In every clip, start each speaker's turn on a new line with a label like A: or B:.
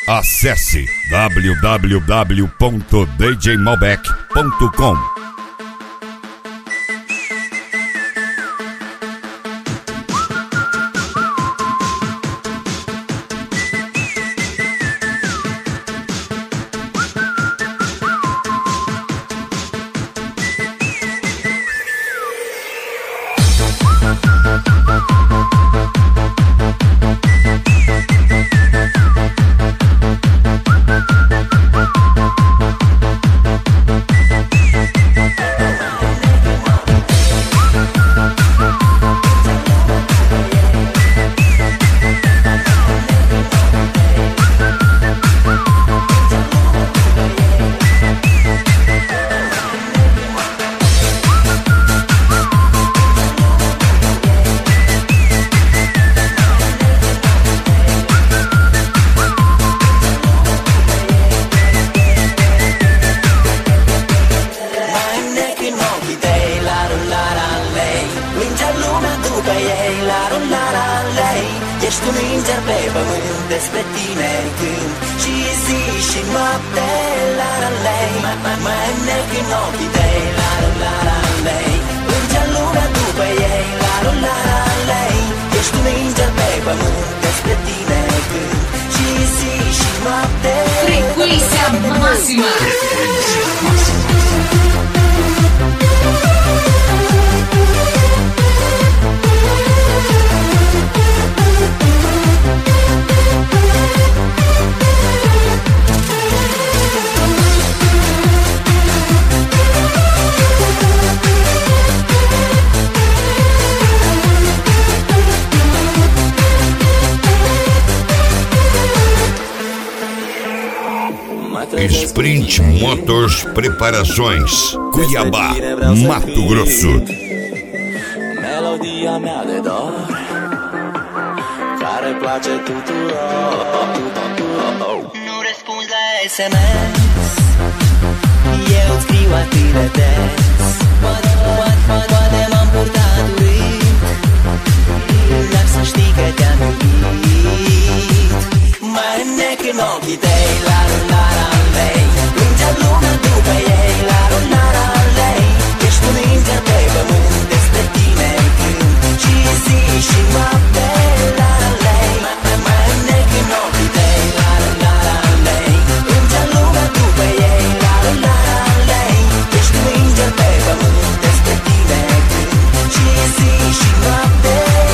A: Acesse www.djmalbec.com.
B: Ești un înger pe pământ, despre tine cânt și zi și noapte, la la lei. Mă înnec în ochii tăi, la la la la lei. Înger lumea după ei, la la la la lei. Ești un înger pe pământ, despre tine cânt și zi și noapte.
C: Frequência máxima.
A: Sprint Motors Preparações, Cuiabá, Mato Grosso.
B: Melodia mea de dor, care place tuturor. Nu răspunzi la SMS, eu îți scriu atât de des. Poate m-am purtat urât, dar să știi că te-am iubit. Mă înnec în ochii tăi, la la la la lei. Înger lumea după ei, la la la la lei. Ești un înger pe pământ, despre tine cânt și zi și noapte, la la lei. Mă înnec în ochii tăi, la la la la lei. Înger lumea după ei, la la la la lei. Ești un înger pe pământ, despre tine cânt și zi și noapte.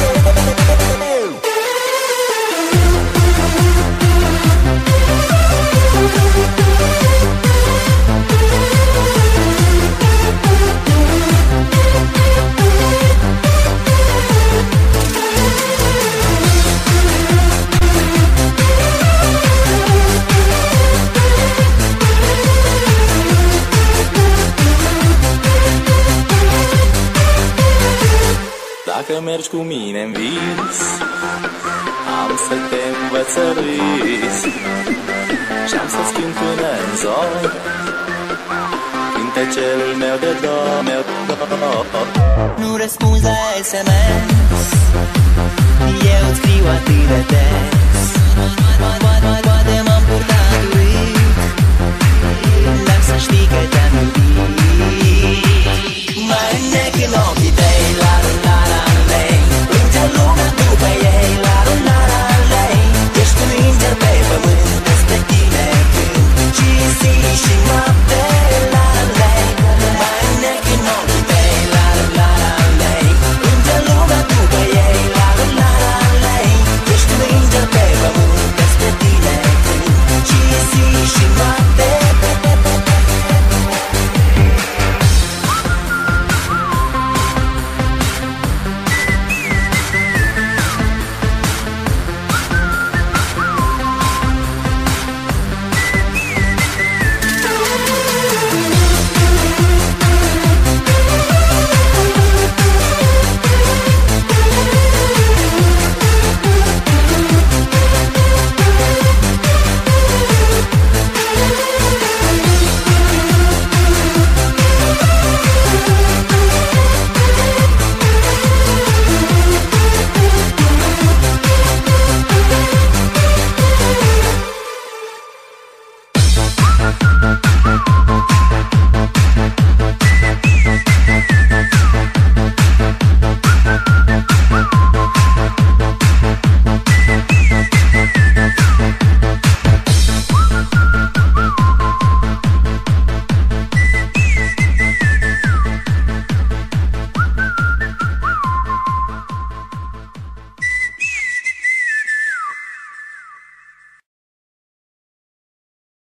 B: Dacă mergi cu mine-n vis, am să te învăț să râzi și-am să-ți cânt până-n zori cântecelul meu de dor. Nu răspunzi la SMS,